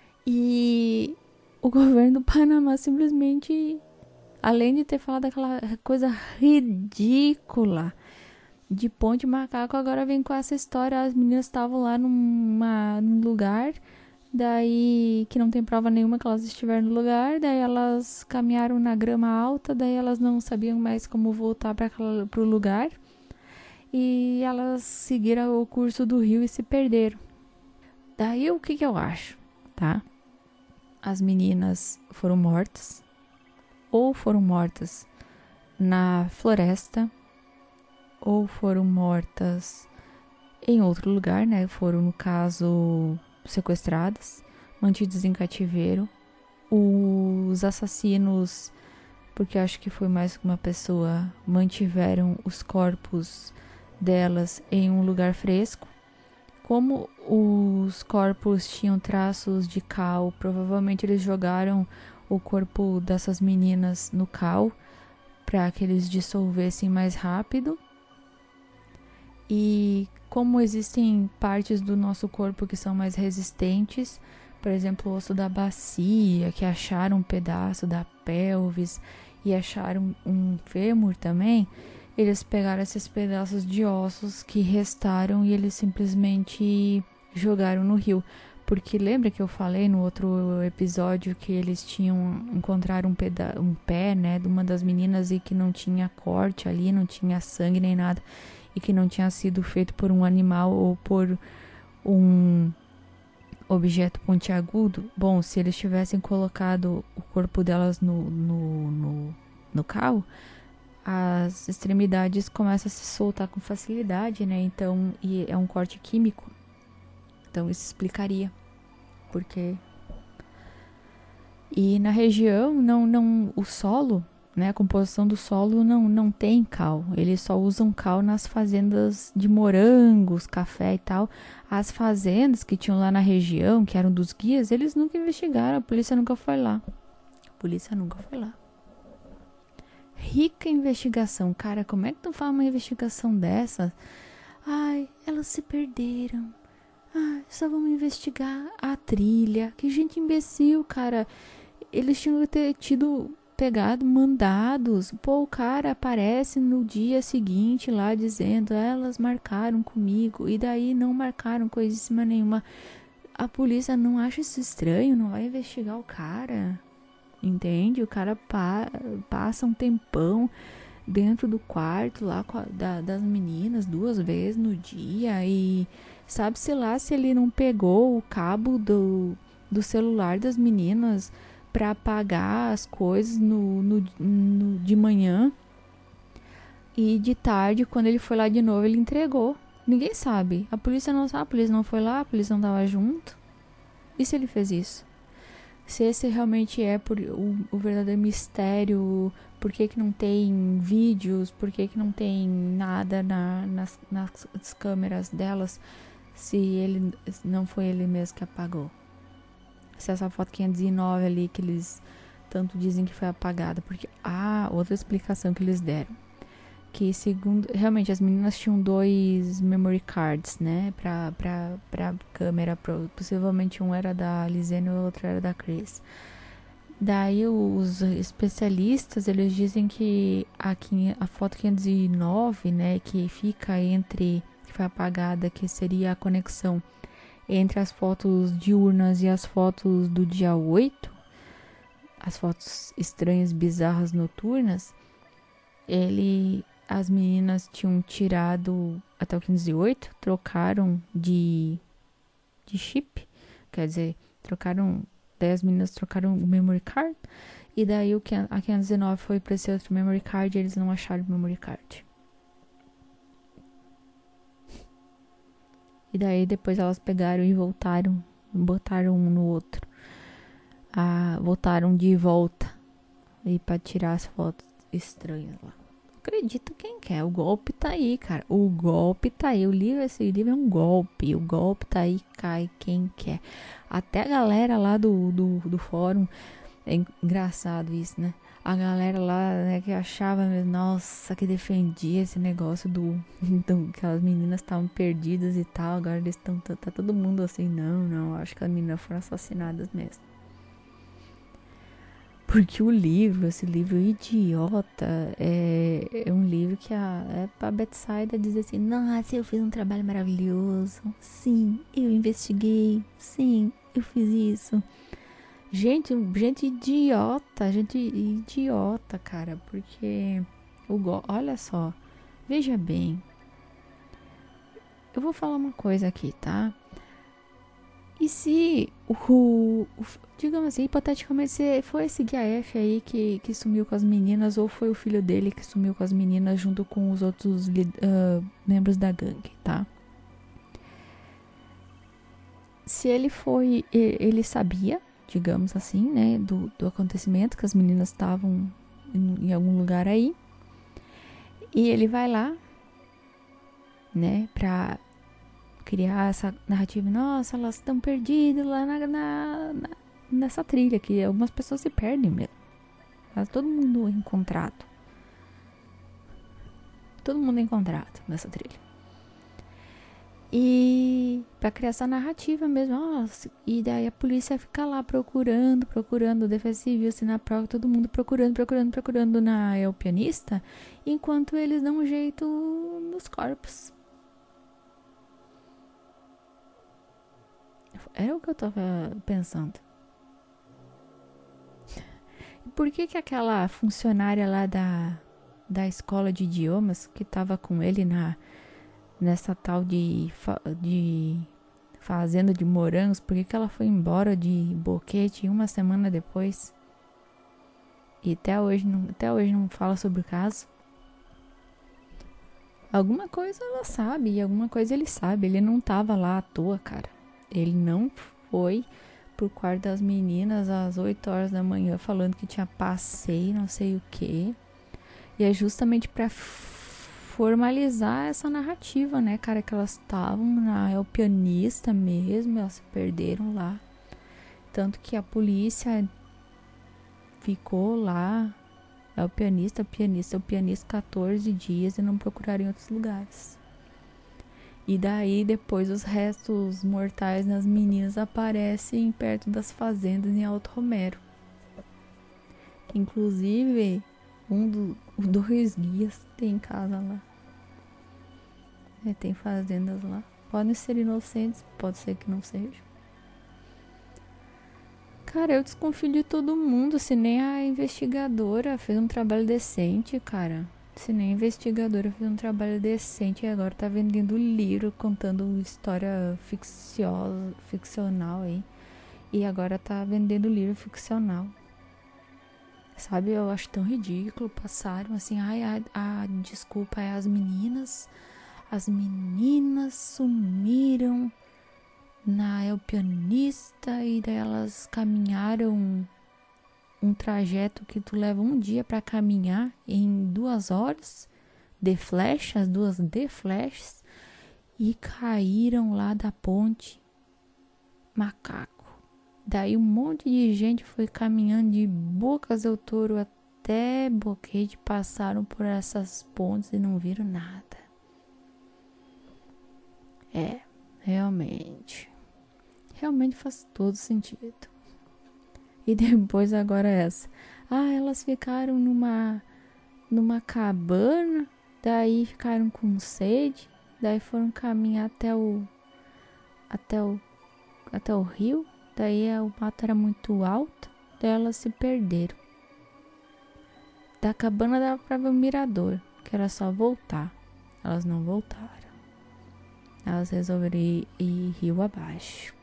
E o governo do Panamá simplesmente, além de ter falado aquela coisa ridícula de ponte macaco, agora vem com essa história. As meninas estavam lá numa, num lugar, daí que não tem prova nenhuma que elas estiveram no lugar, daí elas caminharam na grama alta, daí elas não sabiam mais como voltar para o lugar, e elas seguiram o curso do rio e se perderam. Daí o que que eu acho, tá? As meninas foram mortas, ou foram mortas na floresta, ou foram mortas em outro lugar, né? Foram, no caso, sequestradas, mantidas em cativeiro. Os assassinos, porque acho que foi mais que uma pessoa, mantiveram os corpos delas em um lugar fresco. Como os corpos tinham traços de cal, provavelmente eles jogaram o corpo dessas meninas no cal para que eles dissolvessem mais rápido. E como existem partes do nosso corpo que são mais resistentes, por exemplo, o osso da bacia, que acharam um pedaço da pelvis e acharam um fêmur também, eles pegaram esses pedaços de ossos que restaram e eles simplesmente jogaram no rio. Porque lembra que eu falei no outro episódio que eles tinham encontrado um, peda- um pé, né, de uma das meninas e que não tinha corte ali, não tinha sangue nem nada, e que não tinha sido feito por um animal ou por um objeto pontiagudo? Bom, se eles tivessem colocado o corpo delas no, no, no, no cal, as extremidades começam a se soltar com facilidade, né? Então, e é um corte químico. Então, isso explicaria porque. E na região, não, não, o solo, né? A composição do solo não, não tem cal. Eles só usam cal nas fazendas de morangos, café e tal. As fazendas que tinham lá na região, que eram dos guias, eles nunca investigaram. A polícia nunca foi lá. A polícia nunca foi lá. Rica investigação, cara, como é que tu faz uma investigação dessa? Ai, elas se perderam. Ai, só vamos investigar a trilha. Que gente imbecil, cara. Eles tinham que ter tido, pegado mandados. Pô, o cara aparece no dia seguinte lá dizendo: elas marcaram comigo. E daí não marcaram coisíssima nenhuma. A polícia não acha isso estranho? Não vai investigar o cara? Entende? O cara pa- passa um tempão dentro do quarto lá com a, da, das meninas duas vezes no dia e sabe-se lá se ele não pegou o cabo do, do celular das meninas pra apagar as coisas no, no, no, de manhã. E de tarde, quando ele foi lá de novo, ele entregou. Ninguém sabe. A polícia não sabe, a polícia não foi lá, a polícia não tava junto. E se ele fez isso? Se esse realmente é por, o, o verdadeiro mistério, por que que não tem vídeos, por que que não tem nada na, nas, nas câmeras delas, se ele não foi ele mesmo que apagou. Se essa foto quinhentos e nove ali que eles tanto dizem que foi apagada, porque ah, outra explicação que eles deram, que segundo, realmente as meninas tinham dois memory cards, né, pra, pra, pra câmera, pro, possivelmente um era da Lizane e o outro era da Chris. Daí os especialistas, eles dizem que a, a foto quinhentos e nove, né, que fica entre, que foi apagada, que seria a conexão entre as fotos diurnas e as fotos do dia oito, as fotos estranhas, bizarras, noturnas, ele, as meninas tinham tirado até o quinhentos e oito, trocaram de, de chip, quer dizer, trocaram, daí as meninas trocaram o memory card, e daí o, a quinhentos e nove foi para esse outro memory card e eles não acharam o memory card. E daí depois elas pegaram e voltaram, botaram um no outro. Ah, voltaram de volta e para tirar as fotos estranhas lá. Acredita quem quer, o golpe tá aí, cara. O golpe tá aí. O livro, esse livro é um golpe. O golpe tá aí, cai quem quer. Até a galera lá do, do, do fórum, é engraçado isso, né? A galera lá, né, que achava, nossa, que defendia esse negócio do, do que as meninas estavam perdidas e tal. Agora eles estão, tá, tá todo mundo assim, não, não, acho que as meninas foram assassinadas mesmo. Porque o livro, esse livro idiota, é, é um livro que a, é pra Betsaida dizer assim, nossa, eu fiz um trabalho maravilhoso, sim, eu investiguei, sim, eu fiz isso. Gente, gente idiota, gente idiota, cara, porque, o go olha só, veja bem, eu vou falar uma coisa aqui, tá? E se o, o digamos assim, hipoteticamente, se foi esse G A F aí que, que sumiu com as meninas, ou foi o filho dele que sumiu com as meninas junto com os outros uh, membros da gangue, tá? Se ele foi, ele sabia, digamos assim, né, do, do acontecimento, que as meninas estavam em, em algum lugar aí, e ele vai lá, né, pra criar essa narrativa, nossa, elas estão perdidas lá na, na, na, nessa trilha, que algumas pessoas se perdem mesmo. Tá todo mundo encontrado. Todo mundo encontrado nessa trilha. E pra criar essa narrativa mesmo, nossa, e daí a polícia fica lá procurando, procurando, Defesa Civil, assim, na prova, todo mundo procurando, procurando, procurando na é o pianista, enquanto eles dão um jeito nos corpos. Era o que eu tava pensando. E por que que aquela funcionária lá da, da escola de idiomas, que tava com ele na, nessa tal de, de fazenda de morangos, por que que ela foi embora de boquete uma semana depois? E até hoje não, até hoje não fala sobre o caso? Alguma coisa ela sabe, e alguma coisa ele sabe. Ele não tava lá à toa, cara. Ele não foi pro quarto das meninas às oito horas da manhã falando que tinha passeio, não sei o que. E é justamente pra formalizar essa narrativa, né, cara, que elas estavam na é o pianista mesmo, elas se perderam lá. Tanto que a polícia ficou lá, é o pianista, o pianista, o pianista quatorze dias e não procuraram em outros lugares. E daí depois os restos mortais das meninas aparecem perto das fazendas em Alto Romero. Inclusive, um do, dois guias tem casa lá. É, tem fazendas lá. Podem ser inocentes, pode ser que não seja. Cara, eu desconfio de todo mundo. Se nem a investigadora fez um trabalho decente, cara. Se nem a investigadora fez um trabalho decente e agora tá vendendo livro, contando história ficciosa, ficcional aí. e agora tá vendendo livro ficcional. Sabe, eu acho tão ridículo. Passaram assim, ai, a, a desculpa é as meninas. As meninas sumiram na El Pianista e daí elas caminharam um trajeto que tu leva um dia pra caminhar em duas horas de flash, as duas de flash, e caíram lá da ponte. Macaco. Daí um monte de gente foi caminhando de Bocas del Toro até Boquete, passaram por essas pontes e não viram nada. É, realmente. Realmente faz todo sentido. E depois agora essa. Ah, elas ficaram numa, numa cabana, daí ficaram com sede, daí foram caminhar até o, até o, até o rio. Daí o mato era muito alto, daí elas se perderam. Da cabana dava pra ver o mirador, que era só voltar. Elas não voltaram. Elas resolveram ir, ir rio abaixo.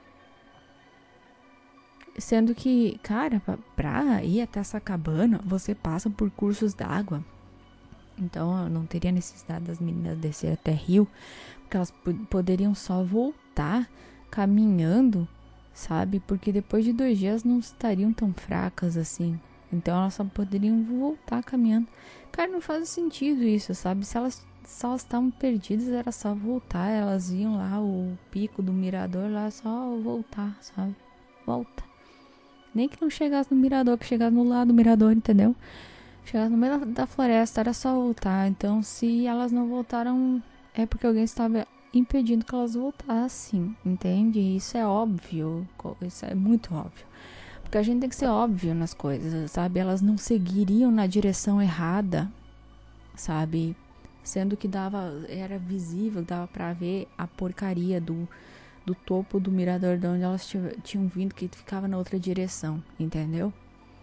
Sendo que, cara, pra, pra ir até essa cabana, você passa por cursos d'água. Então não teria necessidade das meninas descer até rio, porque elas p- poderiam só voltar caminhando, sabe? Porque depois de dois dias não estariam tão fracas assim. Então elas só poderiam voltar caminhando. Cara, não faz sentido isso, sabe? Se elas só estavam perdidas, era só voltar. Elas iam lá, o pico do mirador lá, só voltar, sabe? Volta. Nem que não chegasse no mirador, que chegasse no lado do mirador, entendeu? Chegasse no meio da, da floresta, era só voltar. Então, se elas não voltaram, é porque alguém estava impedindo que elas voltassem, entende? Isso é óbvio, isso é muito óbvio. Porque a gente tem que ser óbvio nas coisas, sabe? Elas não seguiriam na direção errada, sabe? Sendo que dava, era visível, dava pra ver a porcaria do, do topo do mirador de onde elas tinham vindo, que ficava na outra direção, entendeu?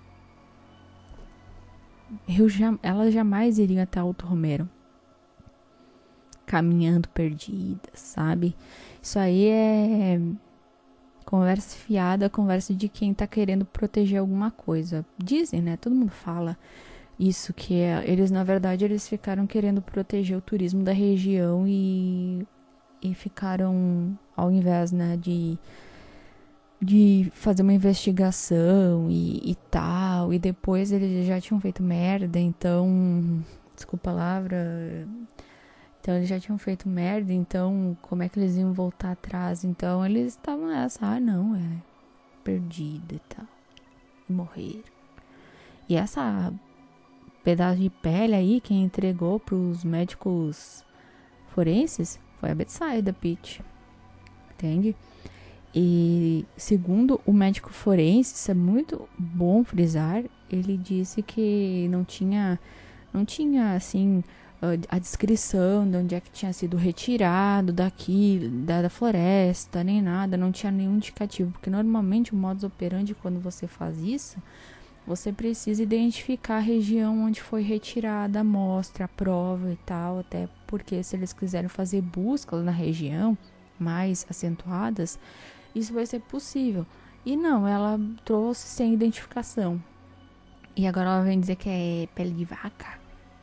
Eu já, elas jamais iriam até Alto Romero caminhando perdidas, sabe? Isso aí é conversa fiada, conversa de quem tá querendo proteger alguma coisa. Dizem, né? Todo mundo fala isso, que é, eles, na verdade, eles ficaram querendo proteger o turismo da região e, e ficaram, ao invés, né, de, de fazer uma investigação e, e tal, e depois eles já tinham feito merda, então, desculpa a palavra, então eles já tinham feito merda, então como é que eles iam voltar atrás? Então eles estavam nessa, ah não, é perdida e tal, e morreram. E essa pedaço de pele aí, quem entregou pros médicos forenses foi a Betsaida Pitt, entende? E segundo o médico forense, isso é muito bom frisar, ele disse que não tinha, não tinha assim a descrição de onde é que tinha sido retirado daqui, da, da floresta, nem nada, não tinha nenhum indicativo, porque normalmente o modus operandi, quando você faz isso, você precisa identificar a região onde foi retirada a amostra, a prova e tal, até porque se eles quiserem fazer buscas na região mais acentuadas, isso vai ser possível. E não, ela trouxe sem identificação. E agora ela vem dizer que é pele de vaca.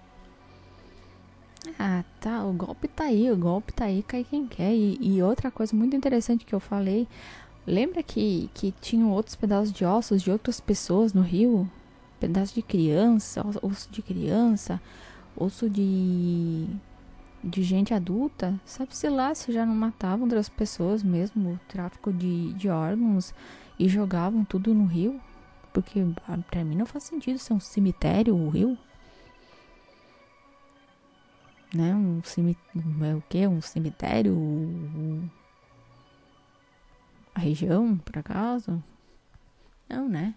Ah, tá, o golpe tá aí, o golpe tá aí, cai quem quer. E, e outra coisa muito interessante que eu falei, lembra que, que tinham outros pedaços de ossos de outras pessoas no rio? Pedaço de criança, osso de criança, osso de, de gente adulta. Sabe-se lá se já não matavam outras pessoas mesmo, tráfico de, de órgãos, e jogavam tudo no rio? Porque pra mim não faz sentido ser um cemitério, o rio. Né, um cemitério, é o que? Um cemitério? A região, por acaso? Não, né?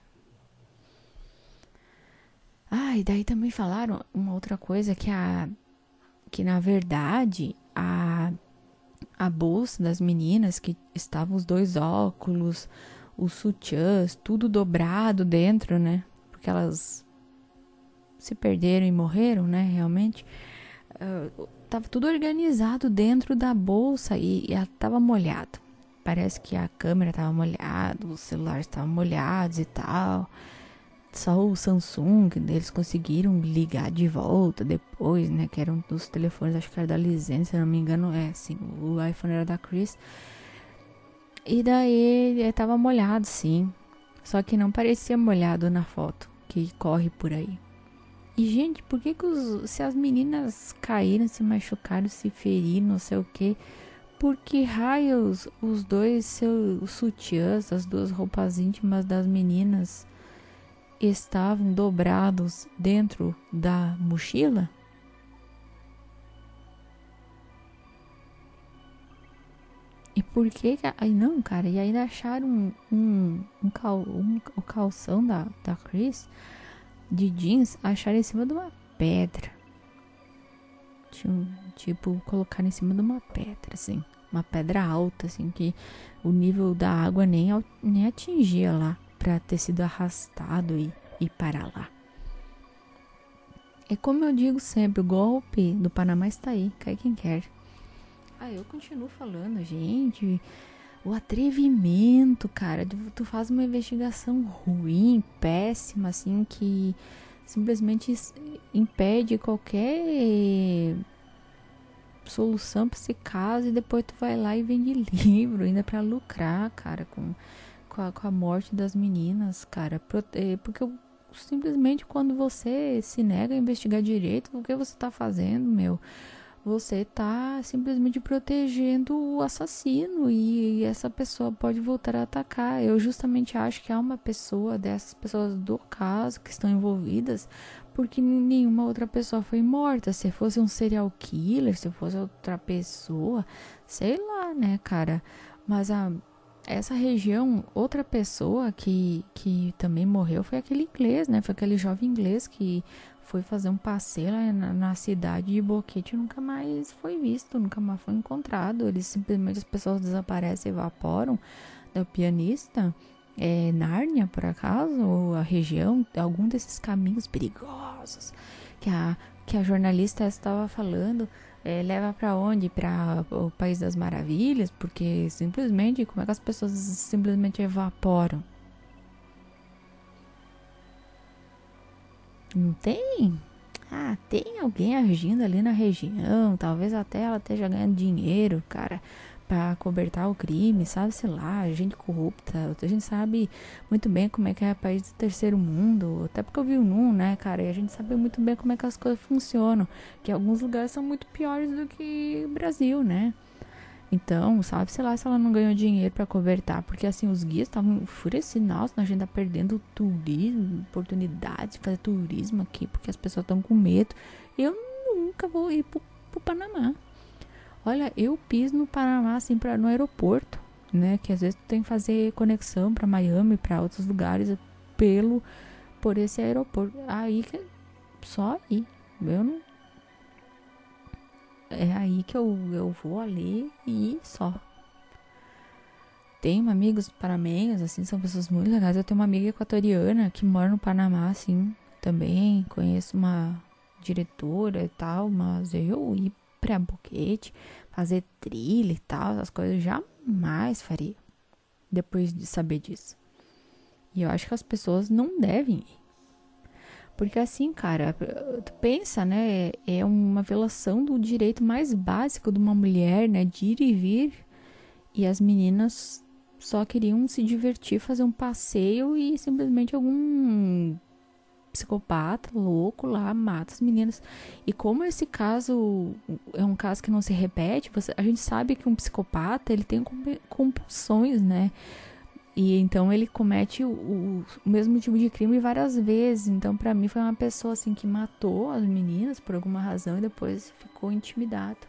Ah, e daí também falaram uma outra coisa, que a que na verdade a a bolsa das meninas, que estavam os dois óculos, os sutiãs, tudo dobrado dentro, né? Porque elas se perderam e morreram, né? Realmente. Uh, tava tudo organizado dentro da bolsa e, e ela tava molhado. parece que a câmera tava molhada, os celulares estavam molhados e tal. Só o Samsung, eles conseguiram ligar de volta depois, né? Que eram dos telefones, acho que era da Lizença, se não me engano, é assim, o iPhone era da Chris. E daí ele tava molhado, sim. Só que não parecia molhado na foto que corre por aí. E, gente, por que que os, se as meninas caíram, se machucaram, se feriram, não sei o que, por que raios os dois seus sutiãs, as duas roupas íntimas das meninas estavam dobrados dentro da mochila? E por que que... Aí não, cara, e ainda acharam um, um, um, cal, um o calção da, da Chris de jeans, acharam em cima de uma pedra. Tinha, tipo, colocaram em cima de uma pedra, assim. Uma pedra alta, assim, que o nível da água nem, nem atingia lá pra ter sido arrastado e ir para lá. É como eu digo sempre, o golpe do Panamá está aí, cai quem quer. Ah, eu continuo falando, gente, o atrevimento, cara, tu faz uma investigação ruim, péssima, assim, que simplesmente impede qualquer solução pra esse caso, e depois tu vai lá e vende livro, ainda pra lucrar, cara, com, com, a, com a morte das meninas, cara, porque eu, simplesmente quando você se nega a investigar direito, o que você tá fazendo, meu? Você tá simplesmente protegendo o assassino e essa pessoa pode voltar a atacar. Eu justamente acho que há uma pessoa dessas pessoas do caso que estão envolvidas, porque nenhuma outra pessoa foi morta. Se fosse um serial killer, se fosse outra pessoa, sei lá, né, cara. Mas a, essa região, outra pessoa que, que também morreu foi aquele inglês, né? Foi aquele jovem inglês que foi fazer um passeio lá na, na cidade de Boquete e nunca mais foi visto, nunca mais foi encontrado. Eles simplesmente, as pessoas desaparecem, evaporam. O pianista, é, Nárnia, por acaso, ou a região, algum desses caminhos perigosos que a, que a jornalista estava falando, é, leva para onde? Para o País das Maravilhas? Porque simplesmente, como é que as pessoas simplesmente evaporam? Não tem? Ah, tem alguém agindo ali na região. Talvez até ela esteja ganhando dinheiro, cara, pra cobertar o crime, sabe? Sei lá, gente corrupta. A gente sabe muito bem como é que é o país do terceiro mundo. Até porque eu vi o Num, né, cara? E a gente sabe muito bem como é que as coisas funcionam. Que alguns lugares são muito piores do que o Brasil, né? Então, sabe, sei lá, se ela não ganhou dinheiro pra cobertar, porque assim, os guias estavam enfurecidos, nossa, a gente tá perdendo turismo, oportunidade de fazer turismo aqui, porque as pessoas estão com medo. Eu nunca vou ir pro, pro Panamá. Olha, eu piso no Panamá, assim, pra, no aeroporto, né, que às vezes tu tem que fazer conexão pra Miami, pra outros lugares, pelo, por esse aeroporto. Aí, que só aí, eu não... É aí que eu, eu vou ali e só. Tenho amigos panamenhos, assim, são pessoas muito legais. Eu tenho uma amiga equatoriana que mora no Panamá, assim, também. Conheço uma diretora e tal, mas eu ir pra Boquete, fazer trilha e tal, essas coisas, jamais faria. Depois de saber disso. E eu acho que as pessoas não devem ir. Porque assim, cara, tu pensa, né, é uma violação do direito mais básico de uma mulher, né, de ir e vir. E as meninas só queriam se divertir, fazer um passeio e simplesmente algum psicopata louco lá mata as meninas. E como esse caso é um caso que não se repete, você, a gente sabe que um psicopata, ele tem compulsões, né? E então ele comete o, o, o mesmo tipo de crime várias vezes. Então, pra mim, foi uma pessoa assim que matou as meninas por alguma razão e depois ficou intimidado.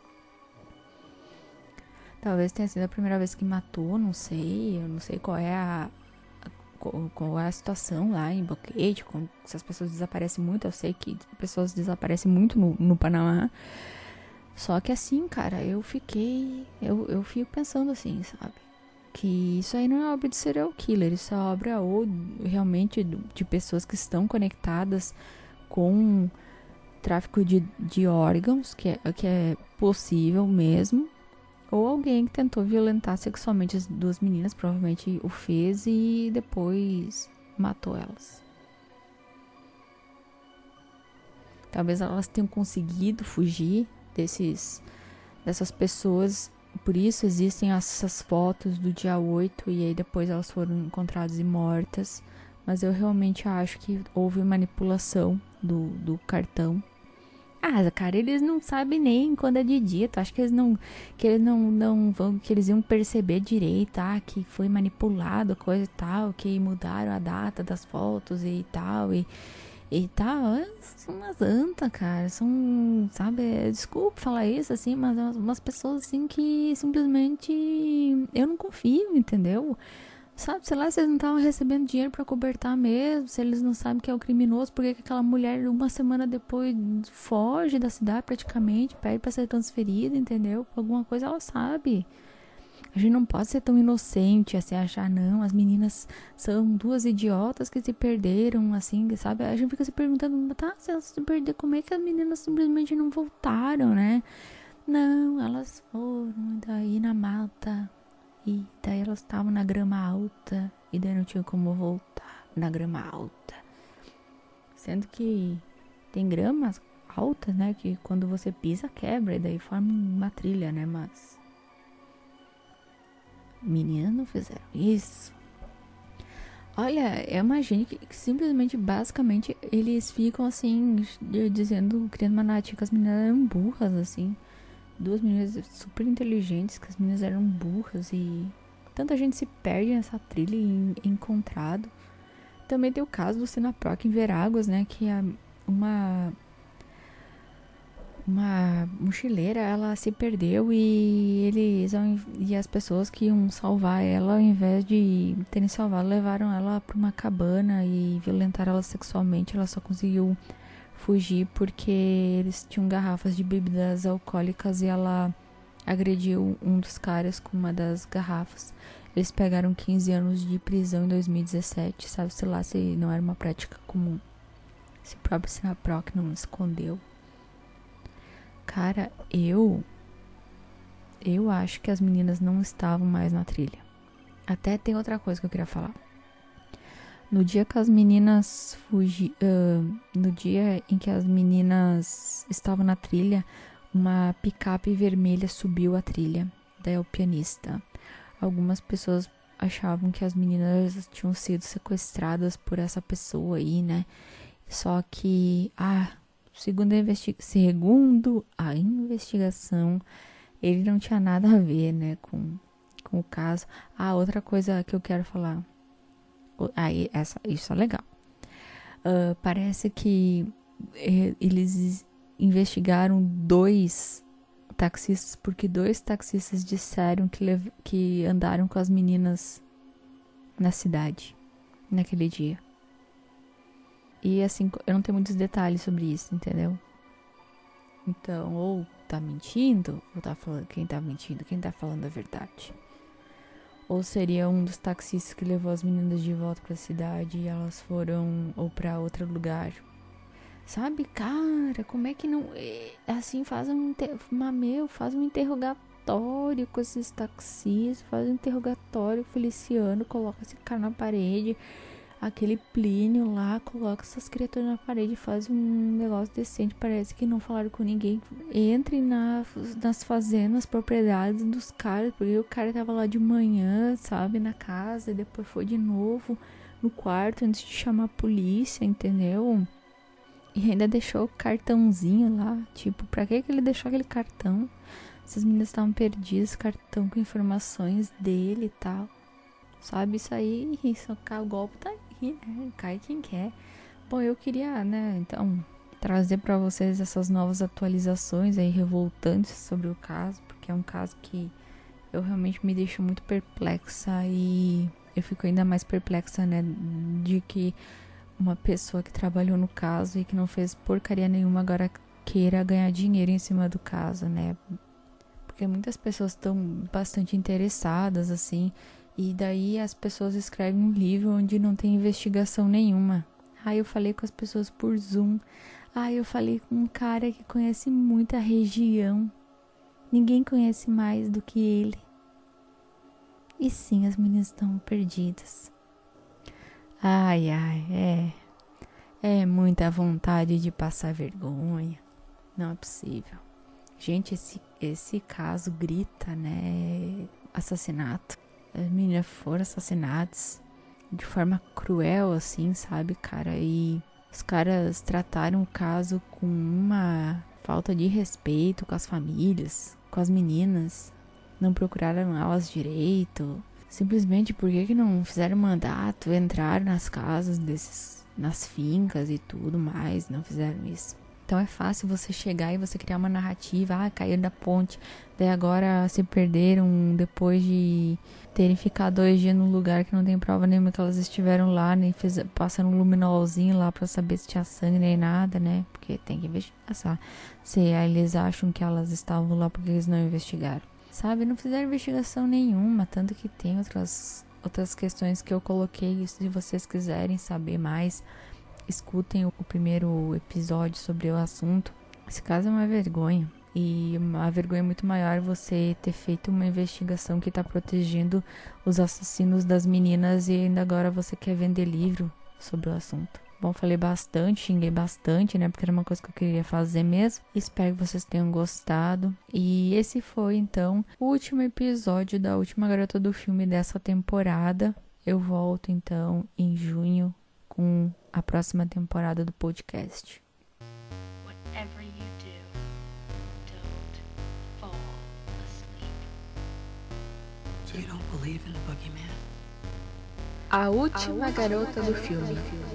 Talvez tenha sido a primeira vez que matou, não sei. Eu não sei qual é a, qual, qual é a situação lá em Boquete. Com, se as pessoas desaparecem muito, eu sei que pessoas desaparecem muito no, no Panamá. Só que assim, cara, eu fiquei... Eu, eu fico pensando assim, sabe? Que isso aí não é obra de serial killer, isso é obra ou realmente de pessoas que estão conectadas com tráfico de, de órgãos, que é, que é possível mesmo, Ou alguém que tentou violentar sexualmente as duas meninas, provavelmente o fez e depois matou elas. Talvez elas tenham conseguido fugir desses, dessas pessoas. Por isso existem essas fotos do dia oito e aí depois elas foram encontradas e mortas. Mas eu realmente acho que houve manipulação do, do cartão. Ah, cara, eles não sabem nem quando é de dia. Tu acha que eles não, que eles não, não vão, que eles iam perceber direito, ah, que foi manipulado, coisa e tal, que mudaram a data das fotos e tal, e, e tal. São umas antas, cara, são, sabe, desculpa falar isso, assim, mas umas pessoas, assim, que simplesmente eu não confio, entendeu? Sabe, sei lá, se eles não estavam recebendo dinheiro pra cobertar mesmo, se eles não sabem que é o criminoso, porque que aquela mulher uma semana depois foge da cidade praticamente, pede pra ser transferida, entendeu? Por alguma coisa ela sabe. A gente não pode ser tão inocente assim, achar, não, as meninas são duas idiotas que se perderam, assim, sabe? A gente fica se perguntando, tá, se elas se perderam, como é que as meninas simplesmente não voltaram, né? Não, elas foram daí na mata. E daí elas estavam na grama alta. E daí não tinha como voltar na grama alta. Sendo que tem gramas altas, né? Que quando você pisa, quebra. E daí forma uma trilha, né? Mas meninas não fizeram isso. Olha, é uma gente que, que simplesmente, basicamente, eles ficam assim, dizendo, criando uma narrativa que as meninas eram burras, assim. Duas meninas super inteligentes, que as meninas eram burras e tanta gente se perde nessa trilha e é encontrado. Também tem o caso do Sinaproc em Veráguas, né, que é uma uma mochileira, ela se perdeu e eles e as pessoas que iam salvar ela, ao invés de terem salvado, levaram ela para uma cabana e violentaram ela sexualmente. Ela só conseguiu fugir porque eles tinham garrafas de bebidas alcoólicas e ela agrediu um dos caras com uma das garrafas. Eles pegaram quinze anos de prisão em dois mil e dezessete, sabe, sei lá, se não era uma prática comum. Esse próprio Sinaproc não escondeu. Cara, eu eu acho que as meninas não estavam mais na trilha. Até tem outra coisa que eu queria falar. No dia que as meninas fugi, uh, no dia em que as meninas estavam na trilha, uma picape vermelha subiu a trilha. Daí é o pianista. Algumas pessoas achavam que as meninas tinham sido sequestradas por essa pessoa aí, né? Só que, ah, segundo a, investi- segundo a investigação, ele não tinha nada a ver, né, com, com o caso. Ah, outra coisa que eu quero falar. Aí, essa, isso é legal. Uh, parece que eh, eles investigaram dois taxistas, porque dois taxistas disseram que, lev- que andaram com as meninas na cidade, naquele dia. E assim, eu não tenho muitos detalhes sobre isso, entendeu? Então, ou tá mentindo, ou tá falando quem tá mentindo, quem tá falando a verdade. Ou seria um dos taxistas que levou as meninas de volta pra cidade e elas foram ou pra outro lugar. Sabe, cara, como é que não... Assim, faz um... Mas, meu, faz um interrogatório com esses taxistas, faz um interrogatório Feliciano, coloca esse cara na parede, aquele Plínio lá, coloca essas criaturas na parede, faz um negócio decente, parece que não falaram com ninguém. Entre na, nas fazendas, propriedades dos caras, porque o cara tava lá de manhã, sabe, na casa, e depois foi de novo no quarto antes de chamar a polícia, entendeu? E ainda deixou o cartãozinho lá, tipo, pra que que ele deixou aquele cartão? Essas meninas estavam perdidas, cartão com informações dele e tal. Sabe, isso aí, isso, o golpe tá aí, né? Cai quem quer. Bom, eu queria, né, então, trazer pra vocês essas novas atualizações aí, revoltantes sobre o caso, porque é um caso que eu realmente me deixo muito perplexa e eu fico ainda mais perplexa, né, de que uma pessoa que trabalhou no caso e que não fez porcaria nenhuma agora queira ganhar dinheiro em cima do caso, né? Porque muitas pessoas estão bastante interessadas, assim, e daí as pessoas escrevem um livro onde não tem investigação nenhuma. Ah, eu falei com as pessoas por Zoom. Ah, eu falei com um cara que conhece muito a região. Ninguém conhece mais do que ele. E sim, as meninas estão perdidas. Ai, ai, é. É muita vontade de passar vergonha. Não é possível. Gente, esse, esse caso grita, né? Assassinato. As meninas foram assassinadas de forma cruel, assim, sabe, cara? E os caras trataram o caso com uma falta de respeito com as famílias, com as meninas. Não procuraram elas direito. Simplesmente por que que não fizeram mandato, entraram nas casas desses, nas fincas e tudo mais, não fizeram isso. Então é fácil você chegar e você criar uma narrativa, ah, caíram da ponte, daí agora se perderam depois de terem ficado dois dias num lugar que não tem prova nenhuma que elas estiveram lá, nem fez, passando um luminolzinho lá pra saber se tinha sangue nem nada, né? Porque tem que investigar, se eles acham que elas estavam lá porque eles não investigaram. Sabe, não fizeram investigação nenhuma, tanto que tem outras, outras questões que eu coloquei, se vocês quiserem saber mais, escutem o primeiro episódio sobre o assunto. Esse caso é uma vergonha, e uma vergonha muito maior você ter feito uma investigação que está protegendo os assassinos das meninas e ainda agora você quer vender livro sobre o assunto. Bom, falei bastante, xinguei bastante, né? Porque era uma coisa que eu queria fazer mesmo. Espero que vocês tenham gostado. E esse foi, então, o último episódio da última garota do filme dessa temporada. Eu volto, então, em junho com a próxima temporada do podcast.
Whatever you do, don't fall asleep.
You don't believe in the boogeyman?
A última garota do filme.